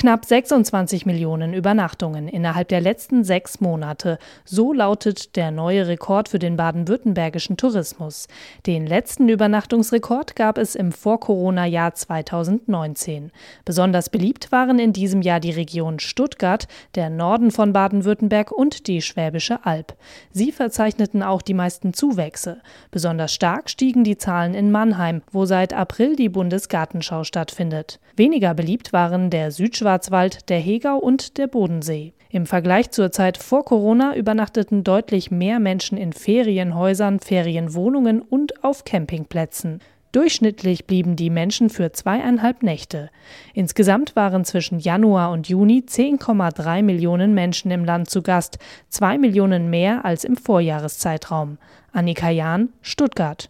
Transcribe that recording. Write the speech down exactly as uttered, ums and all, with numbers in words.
Knapp sechsundzwanzig Millionen Übernachtungen innerhalb der letzten sechs Monate. So lautet der neue Rekord für den baden-württembergischen Tourismus. Den letzten Übernachtungsrekord gab es im Vor-Corona-Jahr zweitausendneunzehn. Besonders beliebt waren in diesem Jahr die Region Stuttgart, der Norden von Baden-Württemberg und die Schwäbische Alb. Sie verzeichneten auch die meisten Zuwächse. Besonders stark stiegen die Zahlen in Mannheim, wo seit April die Bundesgartenschau stattfindet. Weniger beliebt waren der Südschwarzwald, der Hegau und der Bodensee. Im Vergleich zur Zeit vor Corona übernachteten deutlich mehr Menschen in Ferienhäusern, Ferienwohnungen und auf Campingplätzen. Durchschnittlich blieben die Menschen für zweieinhalb Nächte. Insgesamt waren zwischen Januar und Juni zehn Komma drei Millionen Menschen im Land zu Gast, zwei Millionen mehr als im Vorjahreszeitraum. Annika Jahn, Stuttgart.